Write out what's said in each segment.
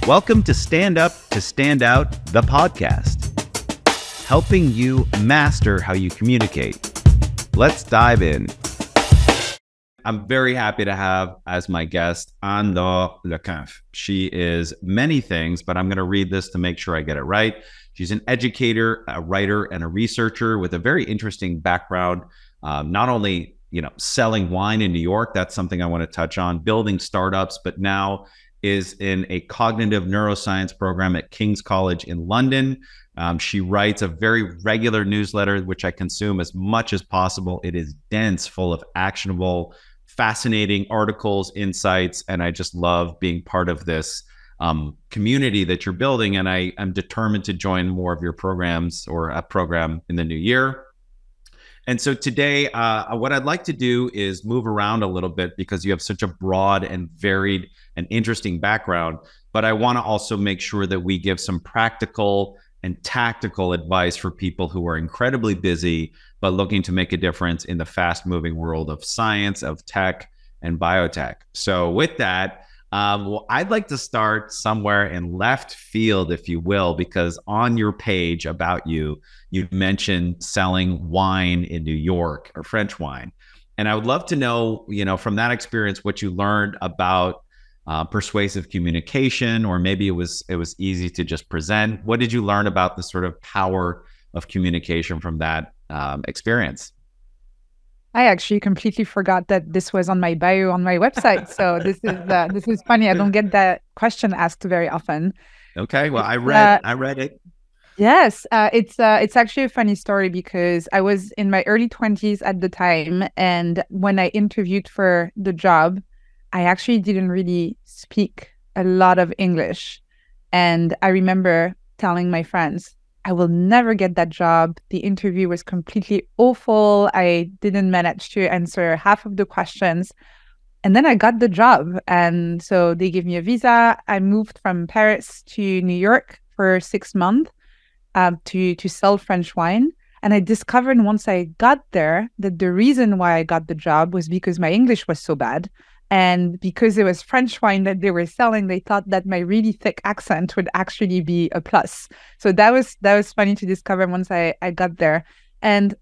Welcome to Stand Up to Stand Out, the podcast, helping you master how you communicate. Let's dive in. I'm very happy to have as my guest Anne-Laure Lequinf. She is many things, but I'm going to read this to make sure I get it right. She's an educator, a writer, and a researcher with a very interesting background. Not only, selling wine in New York, that's something I want to touch on, building startups, but now is in a cognitive neuroscience program at King's College in London. She writes a very regular newsletter, which I consume as much as possible. It is dense, full of actionable, fascinating articles, insights, and I just love being part of this community that you're building. And I am determined to join more of your programs or a program in the new year. And so today, what I'd like to do is move around a little bit because you have such a broad and varied and interesting background. But I want to also make sure that we give some practical and tactical advice for people who are incredibly busy, but looking to make a difference in the fast-moving world of science, of tech, and biotech. So with that, I'd like to start somewhere in left field, if you will, because on your page about you, you mentioned selling wine in New York or French wine. And I would love to know, from that experience, what you learned about persuasive communication, or maybe it was easy to just present. What did you learn about the sort of power of communication from that experience? I actually completely forgot that this was on my bio on my website. So this is funny. I don't get that question asked very often. Okay, well, I read it. Yes, it's actually a funny story because I was in my early 20s at the time, and when I interviewed for the job, I actually didn't really speak a lot of English, and I remember telling my friends, I will never get that job. The interview was completely awful. I didn't manage to answer half of the questions. And then I got the job. And so they gave me a visa. I moved from Paris to New York for 6 months to sell French wine. And I discovered once I got there that the reason why I got the job was because my English was so bad. And because it was French wine that they were selling, they thought that my really thick accent would actually be a plus. So that was funny to discover once I got there. And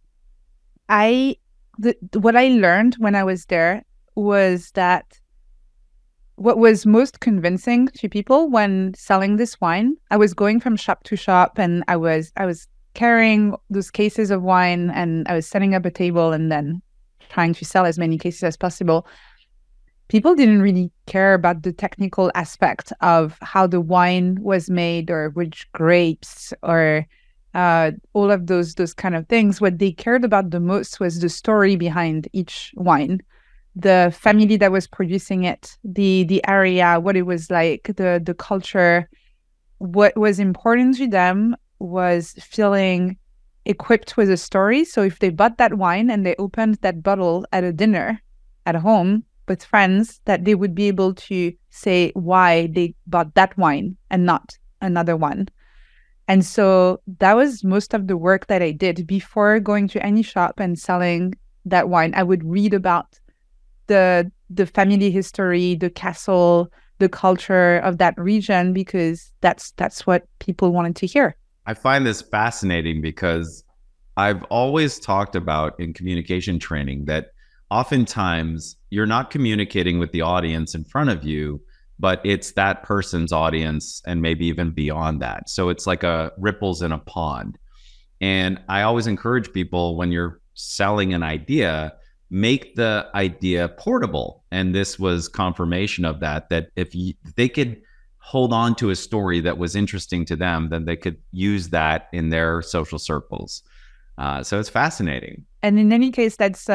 what I learned when I was there was that what was most convincing to people when selling this wine, I was going from shop to shop, and I was carrying those cases of wine, and I was setting up a table and then trying to sell as many cases as possible. People didn't really care about the technical aspect of how the wine was made or which grapes or all of those kind of things. What they cared about the most was the story behind each wine, the family that was producing it, the area, what it was like, the culture. What was important to them was feeling equipped with a story. So if they bought that wine and they opened that bottle at a dinner at home with friends, that they would be able to say why they bought that wine and not another one. And so that was most of the work that I did before going to any shop and selling that wine. I would read about the family history, the castle, the culture of that region, because that's what people wanted to hear. I find this fascinating because I've always talked about in communication training that oftentimes you're not communicating with the audience in front of you, but it's that person's audience and maybe even beyond that. So it's like a ripples in a pond. And I always encourage people, when you're selling an idea, make the idea portable. And this was confirmation of that if they could hold on to a story that was interesting to them, then they could use that in their social circles. So it's fascinating. And in any case, that's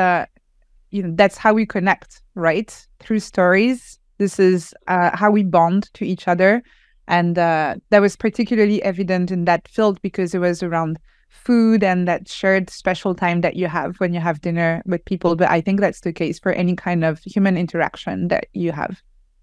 how we connect, right? Through stories. This is how we bond to each other. And that was particularly evident in that field because it was around food and that shared special time that you have when you have dinner with people. But I think that's the case for any kind of human interaction that you have.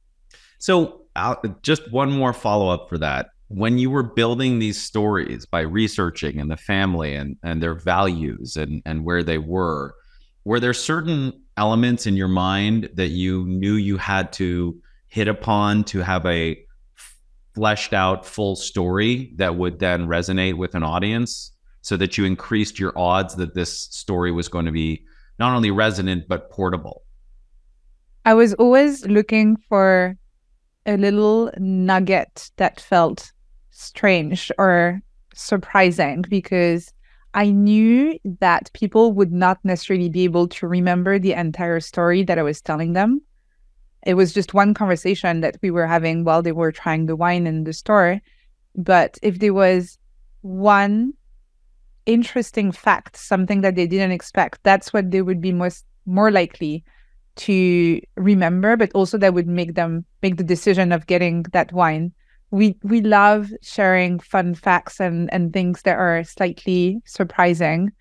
So just one more follow-up for that. When you were building these stories by researching and the family and their values and where they were there certain elements in your mind that you knew you had to hit upon to have a fleshed out full story that would then resonate with an audience, so that you increased your odds that this story was going to be not only resonant, but portable? I was always looking for a little nugget that felt strange or surprising, because I knew that people would not necessarily be able to remember the entire story that I was telling them. It was just one conversation that we were having while they were trying the wine in the store. But if there was one interesting fact, something that they didn't expect, that's what they would be more likely to remember, but also that would make them make the decision of getting that wine. We love sharing fun facts and things that are slightly surprising.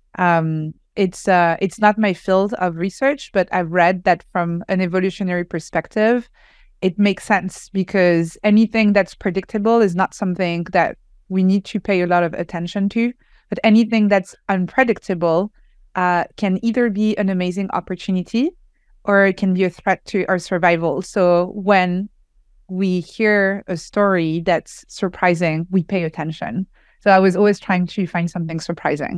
It's not my field of research, but I've read that from an evolutionary perspective, it makes sense, because anything that's predictable is not something that we need to pay a lot of attention to. But anything that's unpredictable can either be an amazing opportunity or it can be a threat to our survival. So when we hear a story that's surprising, we pay attention. So I was always trying to find something surprising.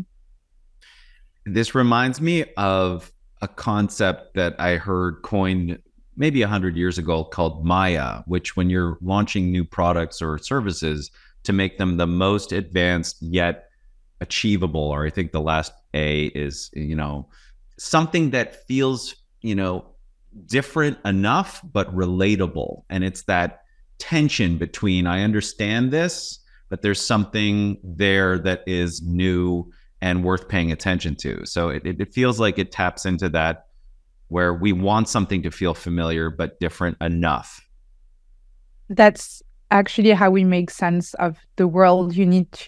This reminds me of a concept that I heard coined maybe 100 years ago called Maya, which, when you're launching new products or services, to make them the most advanced yet achievable, or I think the last A is, something that feels, different enough, but relatable. And it's that tension between, I understand this, but there's something there that is new and worth paying attention to. So it feels like it taps into that, where we want something to feel familiar, but different enough. That's actually how we make sense of the world. You need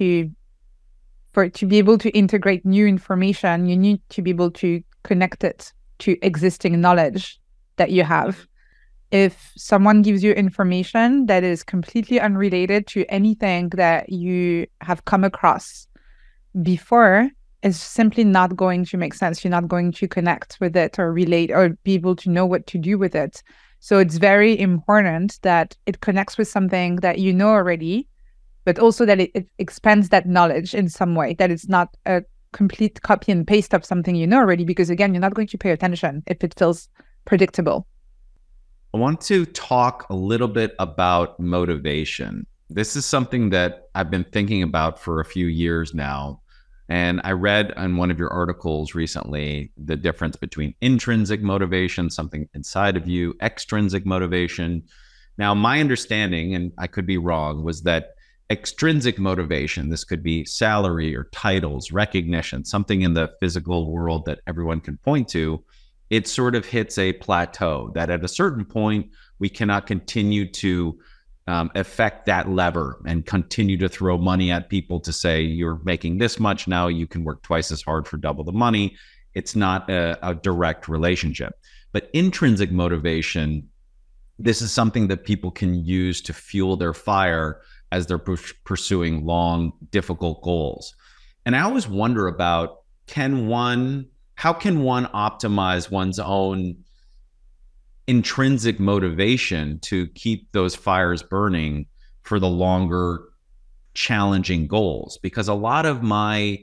to be able to integrate new information, you need to be able to connect it to existing knowledge that you have. If someone gives you information that is completely unrelated to anything that you have come across before, it's simply not going to make sense. You're not going to connect with it or relate or be able to know what to do with it. So it's very important that it connects with something that you know already, but also that it expands that knowledge in some way, that it's not a complete copy and paste of something you know already, because again, you're not going to pay attention if it feels predictable. I want to talk a little bit about motivation. This is something that I've been thinking about for a few years now. And I read in one of your articles recently the difference between intrinsic motivation, something inside of you, extrinsic motivation. Now, my understanding, and I could be wrong, was that extrinsic motivation, this could be salary or titles, recognition, something in the physical world that everyone can point to, it sort of hits a plateau that at a certain point, we cannot continue to affect that lever and continue to throw money at people to say, you're making this much now, you can work twice as hard for double the money. It's not a direct relationship. But intrinsic motivation, this is something that people can use to fuel their fire as they're pursuing long, difficult goals. And I always wonder about, how can one optimize one's own intrinsic motivation to keep those fires burning for the longer, challenging goals? Because a lot of my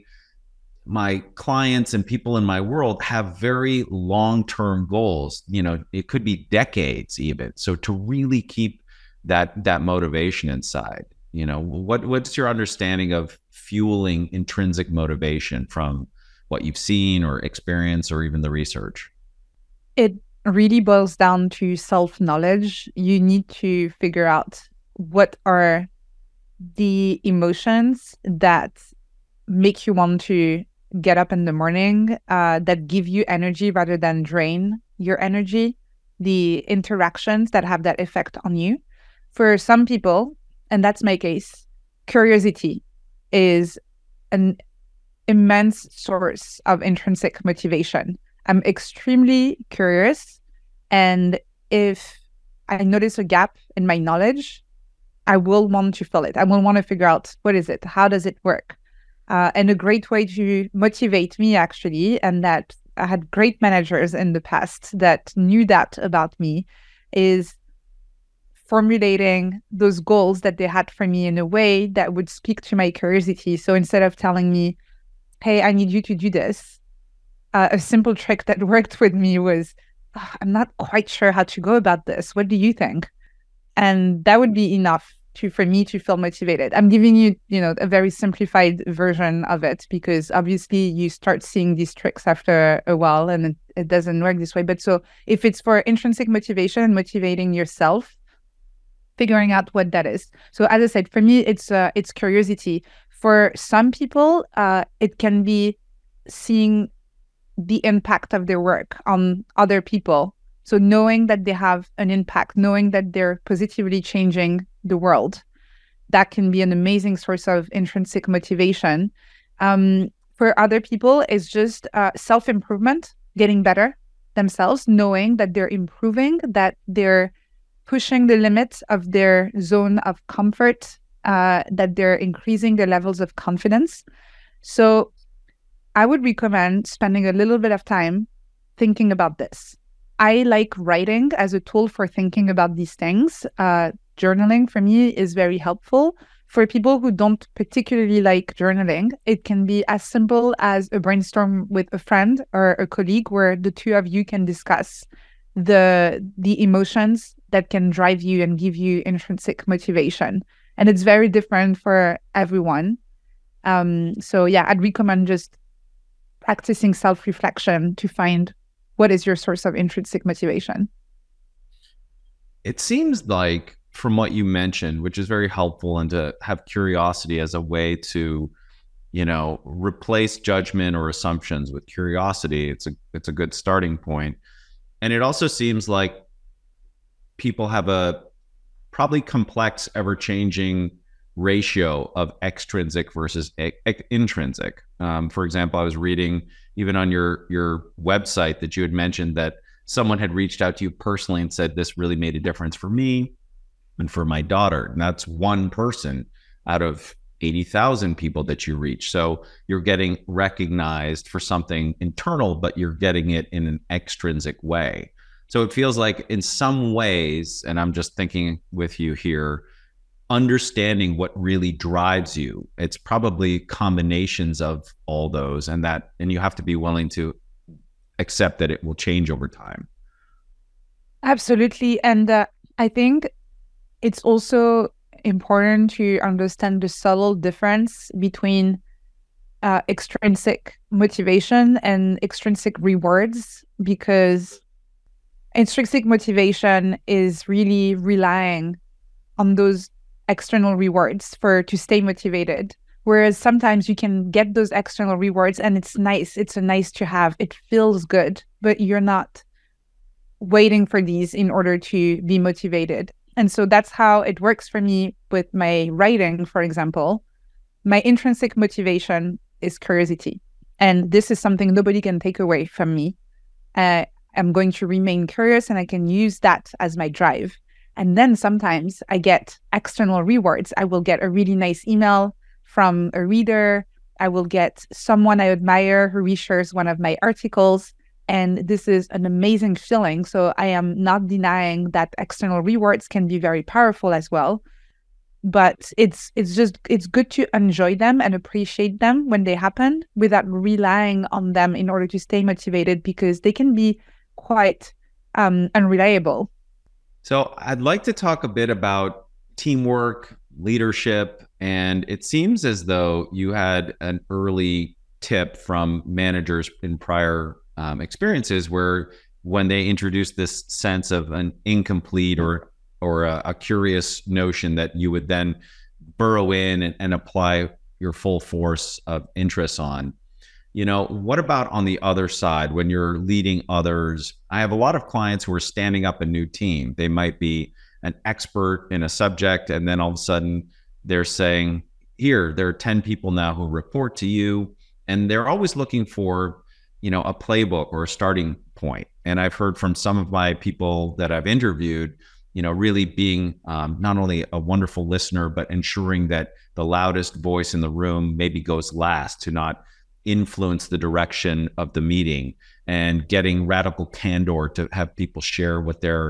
clients and people in my world have very long-term goals. It could be decades even. So to really keep that motivation inside, what's your understanding of fueling intrinsic motivation from what you've seen or experienced or even the research? It really boils down to self-knowledge. You need to figure out what are the emotions that make you want to get up in the morning, that give you energy rather than drain your energy, the interactions that have that effect on you. For some people, and that's my case, curiosity is an immense source of intrinsic motivation. I'm extremely curious, and if I notice a gap in my knowledge, I will want to fill it. I will want to figure out, what is it? How does it work? And a great way to motivate me, actually, and that I had great managers in the past that knew that about me, is formulating those goals that they had for me in a way that would speak to my curiosity. So instead of telling me, hey, I need you to do this, a simple trick that worked with me was, "Oh, I'm not quite sure how to go about this. What do you think?" And that would be enough for me to feel motivated. I'm giving you, a very simplified version of it, because obviously you start seeing these tricks after a while and it doesn't work this way. But so if it's for intrinsic motivation and motivating yourself, figuring out what that is. So as I said, for me, it's curiosity. For some people, it can be seeing the impact of their work on other people. So knowing that they have an impact, knowing that they're positively changing the world, that can be an amazing source of intrinsic motivation. For other people, it's just self-improvement, getting better themselves, knowing that they're improving, that they're pushing the limits of their zone of comfort, that they're increasing their levels of confidence. So I would recommend spending a little bit of time thinking about this. I like writing as a tool for thinking about these things. Journaling for me is very helpful. For people who don't particularly like journaling, it can be as simple as a brainstorm with a friend or a colleague where the two of you can discuss the emotions that can drive you and give you intrinsic motivation. And it's very different for everyone. So yeah, I'd recommend just practicing self-reflection to find what is your source of intrinsic motivation. It seems like, from what you mentioned, which is very helpful, and to have curiosity as a way to, replace judgment or assumptions with curiosity, it's a good starting point. And it also seems like people have a probably complex, ever-changing ratio of extrinsic versus intrinsic. For example, I was reading even on your website that you had mentioned that someone had reached out to you personally and said, this really made a difference for me and for my daughter. And that's one person out of 80,000 people that you reach. So you're getting recognized for something internal, but you're getting it in an extrinsic way. So it feels like in some ways, and I'm just thinking with you here, understanding what really drives you, it's probably combinations of all those, and you have to be willing to accept that it will change over time. Absolutely. And I think it's also important to understand the subtle difference between extrinsic motivation and extrinsic rewards, because intrinsic motivation is really relying on those external rewards to stay motivated. Whereas sometimes you can get those external rewards and it's nice. It's a nice to have. It feels good, but you're not waiting for these in order to be motivated. And so that's how it works for me with my writing, for example. My intrinsic motivation is curiosity. And this is something nobody can take away from me. I'm going to remain curious, and I can use that as my drive. And then sometimes I get external rewards. I will get a really nice email from a reader. I will get someone I admire who reshares one of my articles. And this is an amazing feeling. So I am not denying that external rewards can be very powerful as well. But it's good to enjoy them and appreciate them when they happen without relying on them in order to stay motivated, because they can be quite unreliable. So I'd like to talk a bit about teamwork, leadership, and it seems as though you had an early tip from managers in prior experiences where when they introduced this sense of an incomplete or a curious notion, that you would then burrow in and apply your full force of interest on. What about on the other side when you're leading others? I have a lot of clients who are standing up a new team. They might be an expert in a subject, and then all of a sudden they're saying, here, there are 10 people now who report to you. And they're always looking for, a playbook or a starting point. And I've heard from some of my people that I've interviewed, really being not only a wonderful listener, but ensuring that the loudest voice in the room maybe goes last, to not influence the direction of the meeting, and getting radical candor to have people share what they're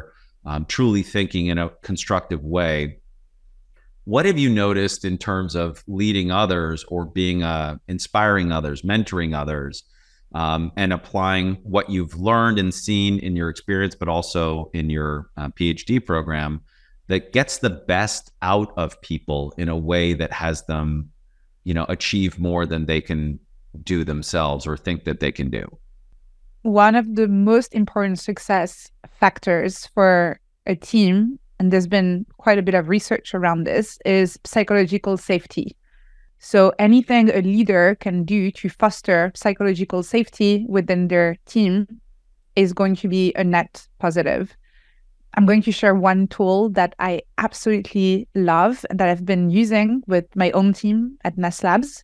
truly thinking in a constructive way. What have you noticed in terms of leading others or being inspiring others, mentoring others, and applying what you've learned and seen in your experience, but also in your PhD program, that gets the best out of people in a way that has them, achieve more than they can do themselves or think that they can do? One of the most important success factors for a team, and there's been quite a bit of research around this, is psychological safety. So anything a leader can do to foster psychological safety within their team is going to be a net positive. I'm going to share one tool that I absolutely love and that I've been using with my own team at Nest Labs.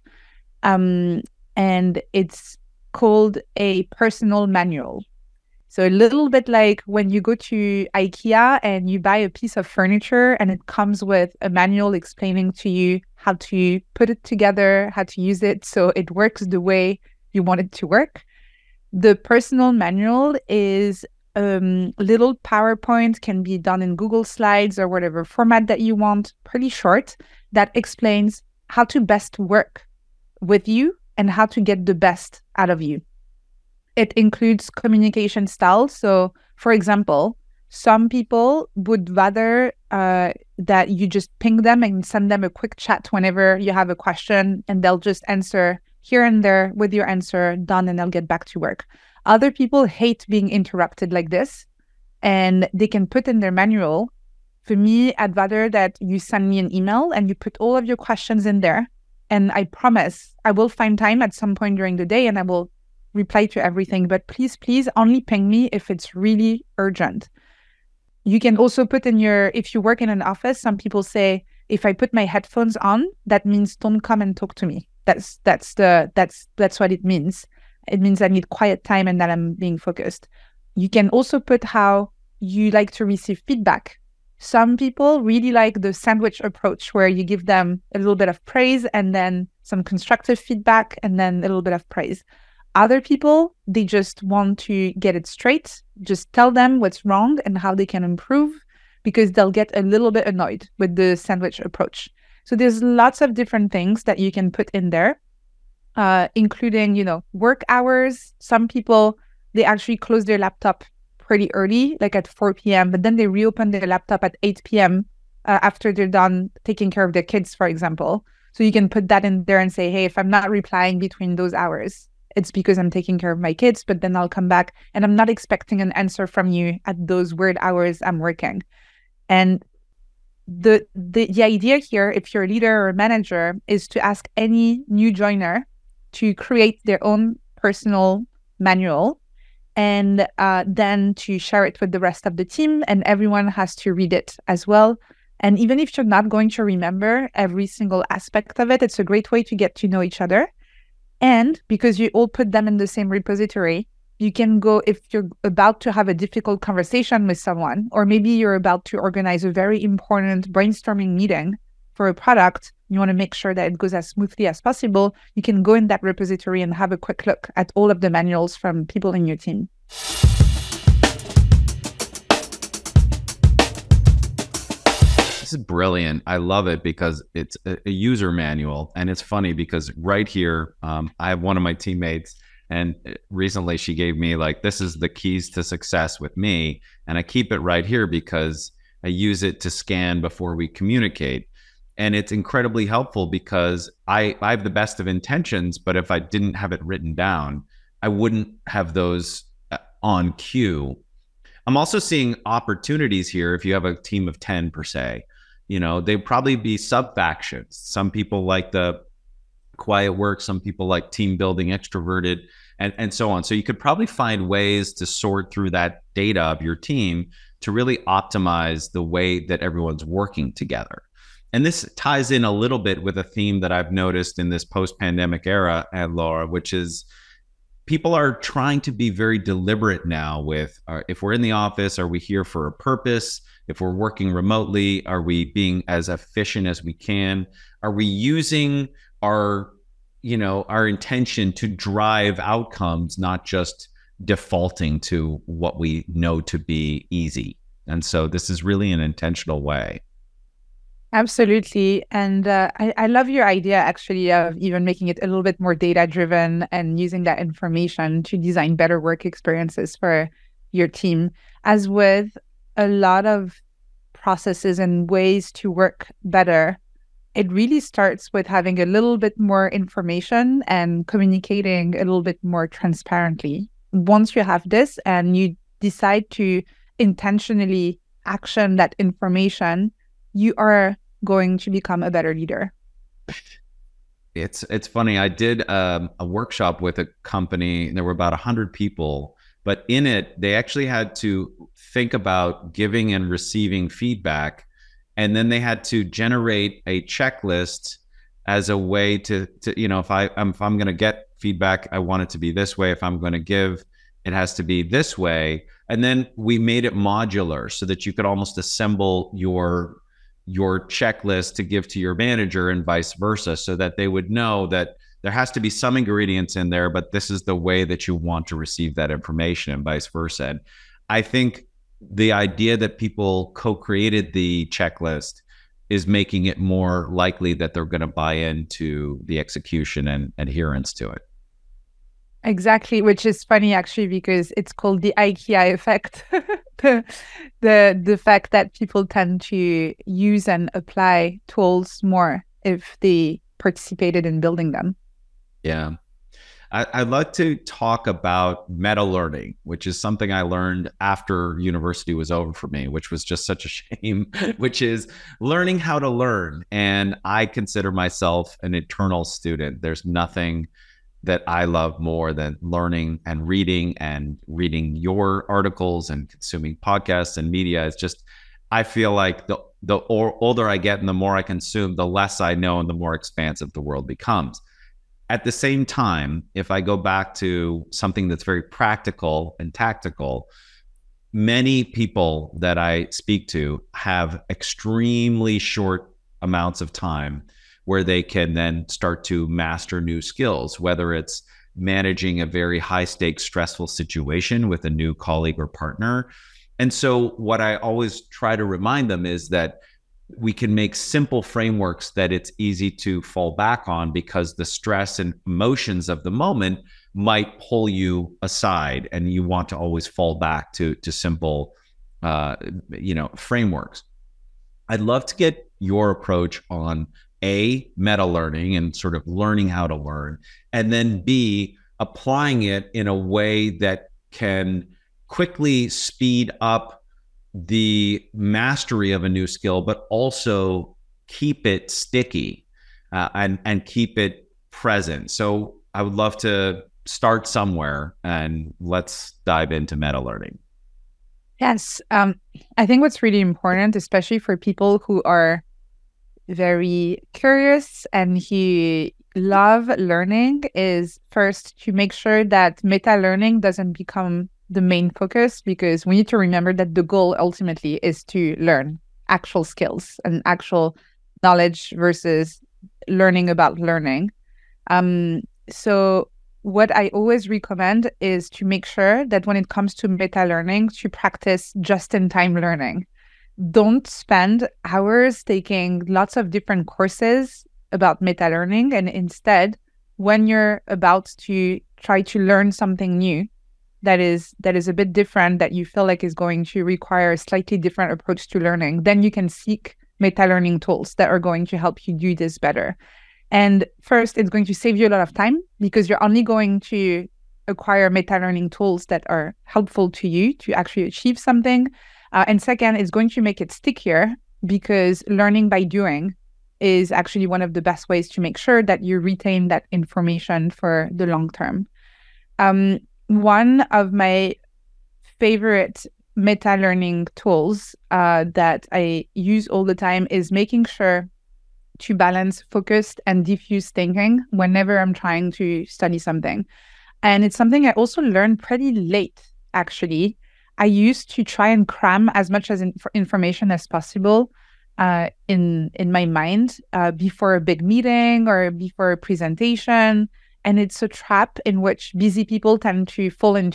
And it's called a personal manual. So a little bit like when you go to IKEA and you buy a piece of furniture and it comes with a manual explaining to you how to put it together, how to use it so it works the way you want it to work. The personal manual is little PowerPoint, can be done in Google Slides or whatever format that you want, pretty short, that explains how to best work with you and how to get the best out of you. It includes communication styles. So, for example, some people would rather that you just ping them and send them a quick chat whenever you have a question, and they'll just answer here and there with your answer done, and they'll get back to work. Other people hate being interrupted like this, and they can put in their manual. For me, I'd rather that you send me an email and you put all of your questions in there. And I promise I will find time at some point during the day and I will reply to everything. But please, please only ping me if it's really urgent. You can also put in if you work in an office, some people say, if I put my headphones on, that means don't come and talk to me. That's what it means. It means I need quiet time and that I'm being focused. You can also put how you like to receive feedback. Some people really like the sandwich approach where you give them a little bit of praise and then some constructive feedback and then a little bit of praise. Other people, they just want to get it straight. Just tell them what's wrong and how they can improve, because they'll get a little bit annoyed with the sandwich approach. So there's lots of different things that you can put in there, including, work hours. Some people, they actually close their laptop pretty early, like at 4 p.m., but then they reopen their laptop at 8 p.m. After they're done taking care of their kids, for example. So you can put that in there and say, hey, if I'm not replying between those hours, it's because I'm taking care of my kids, but then I'll come back and I'm not expecting an answer from you at those weird hours I'm working. And the idea here, if you're a leader or a manager, is to ask any new joiner to create their own personal manual and then to share it with the rest of the team, and everyone has to read it as well. And even if you're not going to remember every single aspect of it, it's a great way to get to know each other. And because you all put them in the same repository, you can go, if you're about to have a difficult conversation with someone, or maybe you're about to organize a very important brainstorming meeting for a product, you want to make sure that it goes as smoothly as possible, you can go in that repository and have a quick look at all of the manuals from people in your team. This is brilliant. I love it because it's a user manual. And it's funny because right here, I have one of my teammates, and recently she gave me this is the keys to success with me. And I keep it right here because I use it to scan before we communicate. And it's incredibly helpful because I have the best of intentions, but if I didn't have it written down, I wouldn't have those on cue. I'm also seeing opportunities here. If you have a team of 10 per se, they'd probably be sub-factions. Some people like the quiet work, some people like team building, extroverted, and so on. So you could probably find ways to sort through that data of your team to really optimize the way that everyone's working together. And this ties in a little bit with a theme that I've noticed in this post-pandemic era, Laura, which is people are trying to be very deliberate now with, if we're in the office, are we here for a purpose? If we're working remotely, are we being as efficient as we can? Are we using our intention to drive outcomes, not just defaulting to what we know to be easy? And so this is really an intentional way. Absolutely. And I love your idea actually of even making it a little bit more data driven and using that information to design better work experiences for your team. As with a lot of processes and ways to work better, it really starts with having a little bit more information and communicating a little bit more transparently. Once you have this and you decide to intentionally action that information, you are going to become a better leader. It's funny. I did a workshop with a company. There were about 100 people, but in it, they actually had to think about giving and receiving feedback. And then they had to generate a checklist as a way to if I'm going to get feedback, I want it to be this way. If I'm going to give, it has to be this way. And then we made it modular so that you could almost assemble your checklist to give to your manager and vice versa, so that they would know that there has to be some ingredients in there, but this is the way that you want to receive that information and vice versa. And I think the idea that people co-created the checklist is making it more likely that they're going to buy into the execution and adherence to it. Exactly, which is funny actually, because it's called the IKEA effect. the fact that people tend to use and apply tools more if they participated in building them. Yeah. I'd like to talk about meta learning, which is something I learned after university was over for me, which was just such a shame, which is learning how to learn. And I consider myself an eternal student. There's nothing that I love more than learning and reading your articles and consuming podcasts and media. It's just, I feel like the older I get and the more I consume, the less I know and the more expansive the world becomes. At the same time, if I go back to something that's very practical and tactical, many people that I speak to have extremely short amounts of time where they can then start to master new skills, whether it's managing a very high stakes, stressful situation with a new colleague or partner. And so what I always try to remind them is that we can make simple frameworks that it's easy to fall back on, because the stress and emotions of the moment might pull you aside, and you want to always fall back to simple, frameworks. I'd love to get your approach on A, meta learning and sort of learning how to learn, and then B, applying it in a way that can quickly speed up the mastery of a new skill, but also keep it sticky and keep it present. So I would love to start somewhere, and let's dive into meta learning. Yes. I think what's really important, especially for people who are very curious and who love learning, is first to make sure that meta learning doesn't become the main focus, because we need to remember that the goal ultimately is to learn actual skills and actual knowledge versus learning about learning. So what I always recommend is to make sure that when it comes to meta learning, to practice just-in-time learning. Don't spend hours taking lots of different courses about meta learning, and instead, when you're about to try to learn something new that is a bit different, that you feel like is going to require a slightly different approach to learning, then you can seek meta learning tools that are going to help you do this better. And first, it's going to save you a lot of time, because you're only going to acquire meta learning tools that are helpful to you to actually achieve something. And second, it's going to make it stickier, because learning by doing is actually one of the best ways to make sure that you retain that information for the long term. One of my favorite meta learning tools that I use all the time is making sure to balance focused and diffuse thinking whenever I'm trying to study something. And it's something I also learned pretty late, actually. I used to try and cram as much as information as possible in my mind before a big meeting or before a presentation. And it's a trap in which busy people tend to fall into,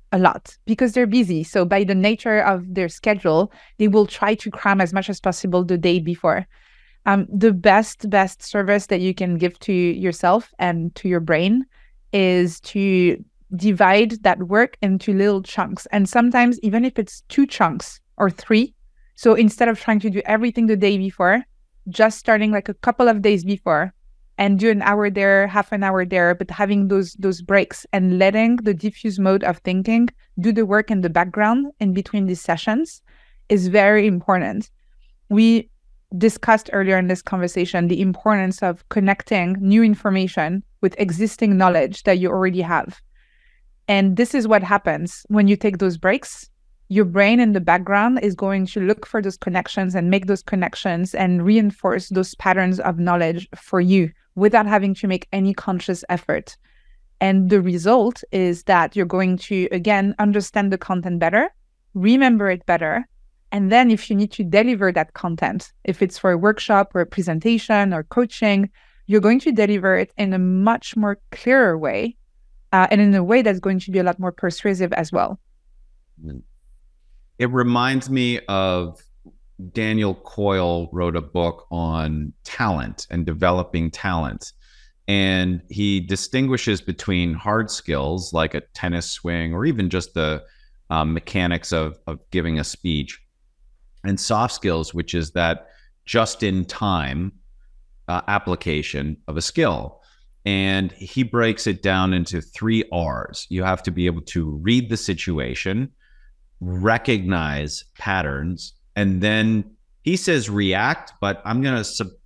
a lot because they're busy. So by the nature of their schedule, they will try to cram as much as possible the day before. The best service that you can give to yourself and to your brain is to divide that work into little chunks. And sometimes even if it's 2 chunks or 3, so instead of trying to do everything the day before, just starting like a couple of days before and do an hour there, half an hour there, but having those breaks and letting the diffuse mode of thinking do the work in the background in between these sessions is very important. We discussed earlier in this conversation the importance of connecting new information with existing knowledge that you already have. And this is what happens when you take those breaks. Your brain in the background is going to look for those connections and make those connections and reinforce those patterns of knowledge for you without having to make any conscious effort. And the result is that you're going to, again, understand the content better, remember it better. And then if you need to deliver that content, if it's for a workshop or a presentation or coaching, you're going to deliver it in a much more clearer way and in a way that's going to be a lot more persuasive as well. It reminds me of Daniel Coyle wrote a book on talent and developing talent. And he distinguishes between hard skills like a tennis swing or even just the mechanics of giving a speech, and soft skills, which is that just-in-time application of a skill. And he breaks it down into 3 R's. You have to be able to read the situation, recognize patterns, and then he says react, but I'm going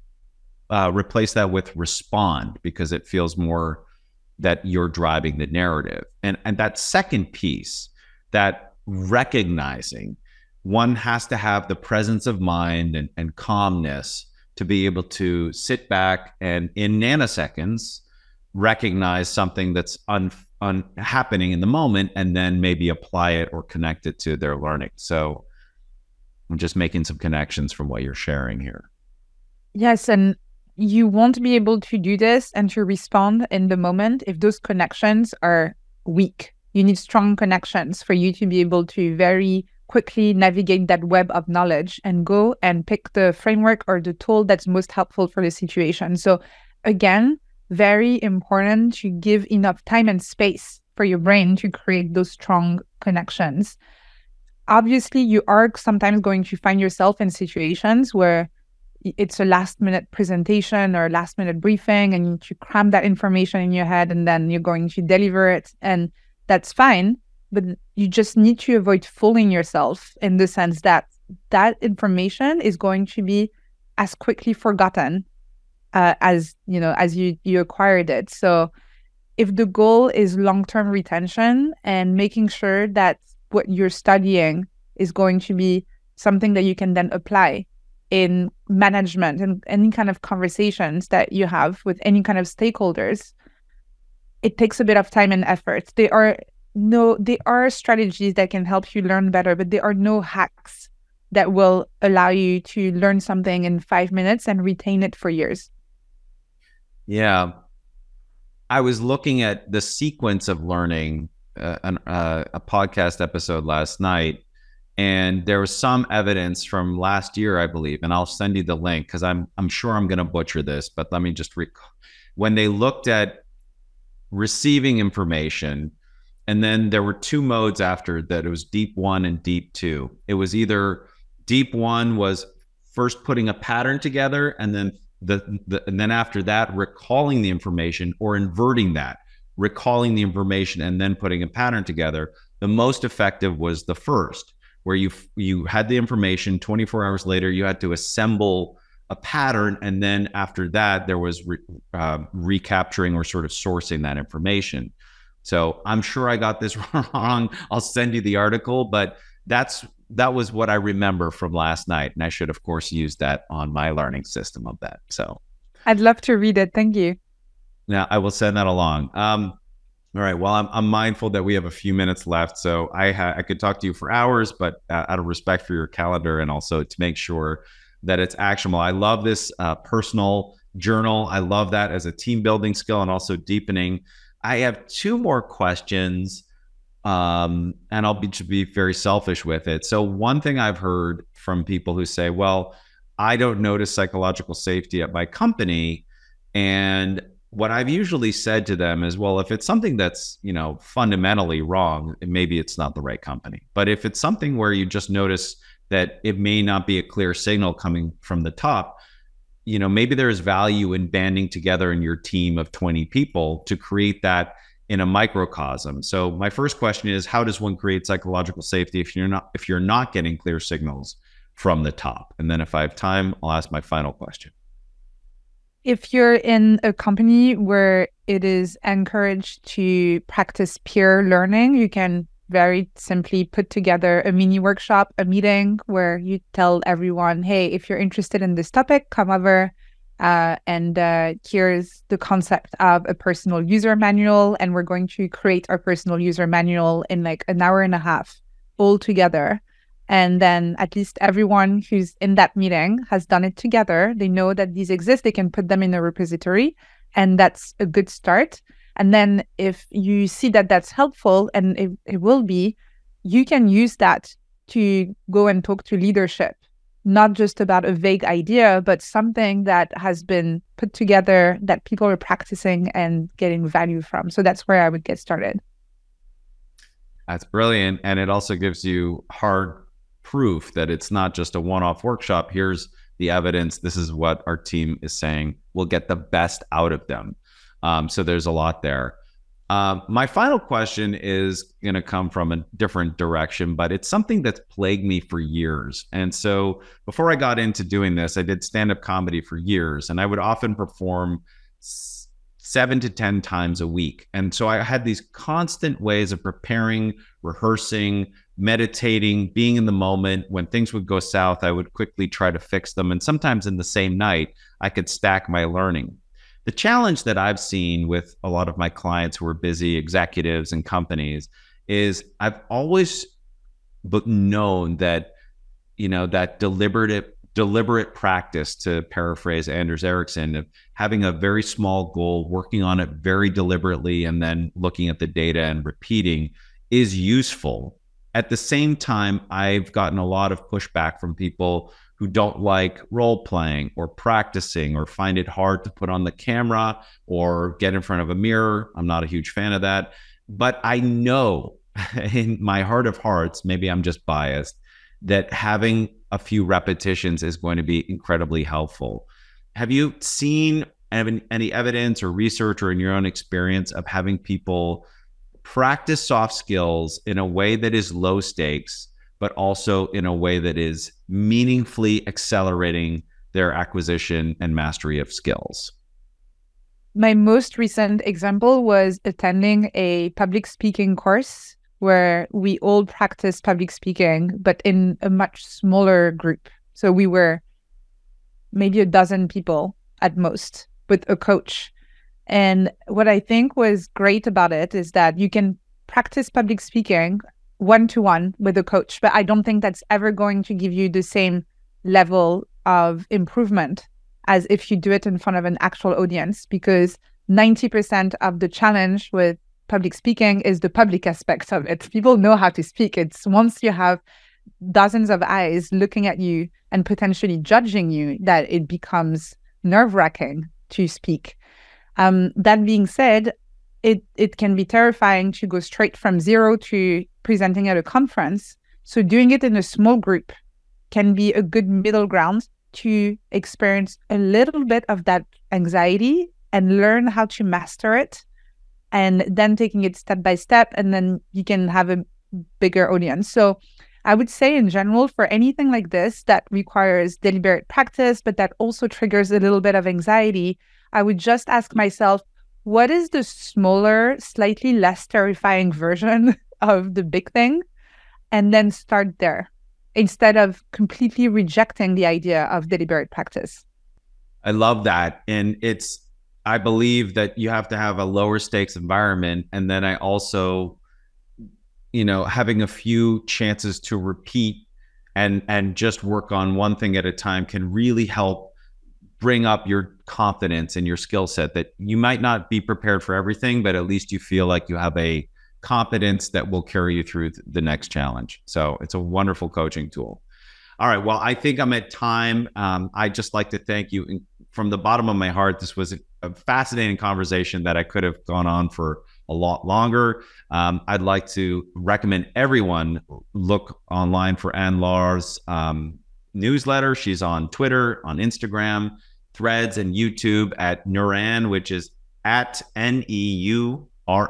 to replace that with respond because it feels more that you're driving the narrative. And that second piece, that recognizing, one has to have the presence of mind and calmness to be able to sit back and in nanoseconds recognize something that's happening in the moment and then maybe apply it or connect it to their learning. So I'm just making some connections from what you're sharing here. Yes, and you won't be able to do this and to respond in the moment if those connections are weak. You need strong connections for you to be able to very quickly navigate that web of knowledge and go and pick the framework or the tool that's most helpful for the situation. So again, very important to give enough time and space for your brain to create those strong connections. Obviously, you are sometimes going to find yourself in situations where it's a last-minute presentation or last-minute briefing and you need to cram that information in your head and then you're going to deliver it. And that's fine. But you just need to avoid fooling yourself in the sense that that information is going to be as quickly forgotten as you acquired it. So if the goal is long-term retention and making sure that what you're studying is going to be something that you can then apply in management and any kind of conversations that you have with any kind of stakeholders, it takes a bit of time and effort. There are strategies that can help you learn better, but there are no hacks that will allow you to learn something in 5 minutes and retain it for years. Yeah. I was looking at the sequence of learning, a podcast episode last night, and there was some evidence from last year, I believe, and I'll send you the link because I'm sure I'm going to butcher this, but let me just recall. When they looked at receiving information, and then there were 2 modes after that. It was deep 1 and deep 2. It was either deep 1 was first putting a pattern together, and then and then after that, recalling the information, or inverting that, recalling the information and then putting a pattern together. The most effective was the first, where you had the information. 24 hours later, you had to assemble a pattern, and then after that, there was recapturing or sort of sourcing that information. So I'm sure I got this wrong. I'll send you the article, but that was what I remember from last night. And I should, of course, use that on my learning system of that. So I'd love to read it. Thank you. Now I will send that along. All right. Well, I'm mindful that we have a few minutes left, so I could talk to you for hours, but out of respect for your calendar and also to make sure that it's actionable. I love this personal journal. I love that as a team building skill and also deepening. I have 2 more questions. And I'll to be very selfish with it. So one thing I've heard from people who say, well, I don't notice psychological safety at my company. And what I've usually said to them is, well, if it's something that's, fundamentally wrong, maybe it's not the right company. But if it's something where you just notice that it may not be a clear signal coming from the top, maybe there is value in banding together in your team of 20 people to create that in a microcosm. So my first question is, how does one create psychological safety if you're not getting clear signals from the top? And then if I have time, I'll ask my final question. If you're in a company where it is encouraged to practice peer learning, you can very simply put together a mini workshop, a meeting where you tell everyone, hey, if you're interested in this topic, come over. And here's the concept of a personal user manual. And we're going to create our personal user manual in like an hour and a half all together. And then at least everyone who's in that meeting has done it together. They know that these exist. They can put them in a repository. And that's a good start. And then if you see that that's helpful, and it will be, you can use that to go and talk to leadership, not just about a vague idea, but something that has been put together that people are practicing and getting value from. So that's where I would get started. That's brilliant. And it also gives you hard proof that it's not just a one-off workshop. Here's the evidence. This is what our team is saying. We'll get the best out of them. So there's a lot there. My final question is going to come from a different direction, but it's something that's plagued me for years. And so before I got into doing this, I did stand-up comedy for years, and I would often perform 7 to 10 times a week. And so I had these constant ways of preparing, rehearsing, meditating, being in the moment. When things would go south, I would quickly try to fix them. And sometimes in the same night, I could stack my learning. The challenge that I've seen with a lot of my clients who are busy executives and companies is I've always known that, that deliberate practice, to paraphrase Anders Ericsson, of having a very small goal, working on it very deliberately, and then looking at the data and repeating is useful. At the same time, I've gotten a lot of pushback from people who don't like role playing or practicing, or find it hard to put on the camera or get in front of a mirror. I'm not a huge fan of that. But I know in my heart of hearts, maybe I'm just biased, that having a few repetitions is going to be incredibly helpful. Have you seen any evidence or research, or in your own experience, of having people practice soft skills in a way that is low stakes, but also in a way that is meaningfully accelerating their acquisition and mastery of skills? My most recent example was attending a public speaking course where we all practice public speaking, but in a much smaller group. So we were maybe a dozen people at most, with a coach. And what I think was great about it is that you can practice public speaking one-to-one with a coach, but I don't think that's ever going to give you the same level of improvement as if you do it in front of an actual audience, because 90% of the challenge with public speaking is the public aspect of it. People know how to speak. It's once you have dozens of eyes looking at you and potentially judging you that it becomes nerve-wracking to speak. That being said, it can be terrifying to go straight from zero to presenting at a conference. So doing it in a small group can be a good middle ground to experience a little bit of that anxiety and learn how to master it, and then taking it step by step, and then you can have a bigger audience. So I would say in general, for anything like this that requires deliberate practice, but that also triggers a little bit of anxiety, I would just ask myself, what is the smaller, slightly less terrifying version of the big thing? And then start there, instead of completely rejecting the idea of deliberate practice. I love that. And I believe that you have to have a lower stakes environment. And then I also, having a few chances to repeat and just work on one thing at a time can really help bring up your confidence and your skill set, that you might not be prepared for everything, but at least you feel like you have a competence that will carry you through the next challenge. So it's a wonderful coaching tool. All right. Well, I think I'm at time. I'd just like to thank you from the bottom of my heart. This was a fascinating conversation that I could have gone on for a lot longer. I'd like to recommend everyone look online for Anne-Laure's newsletter. She's on Twitter, on Instagram, Threads, and YouTube at Neuranne, which is at NEURANNE.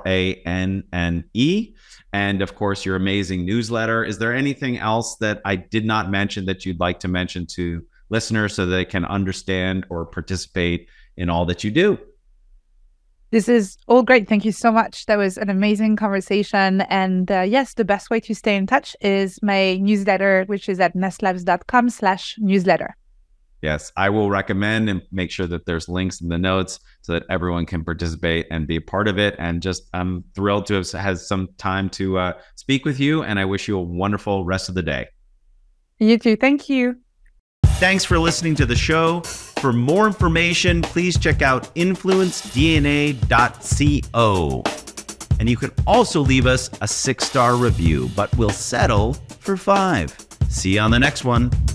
And of course, your amazing newsletter. Is there anything else that I did not mention that you'd like to mention to listeners so they can understand or participate in all that you do? This is all great. Thank you so much. That was an amazing conversation. And yes, the best way to stay in touch is my newsletter, which is at nestlabs.com/newsletter. Yes, I will recommend and make sure that there's links in the notes so that everyone can participate and be a part of it. And just, I'm thrilled to have had some time to speak with you. And I wish you a wonderful rest of the day. You too. Thank you. Thanks for listening to the show. For more information, please check out influencedna.co. And you can also leave us a 6-star review, but we'll settle for 5. See you on the next one.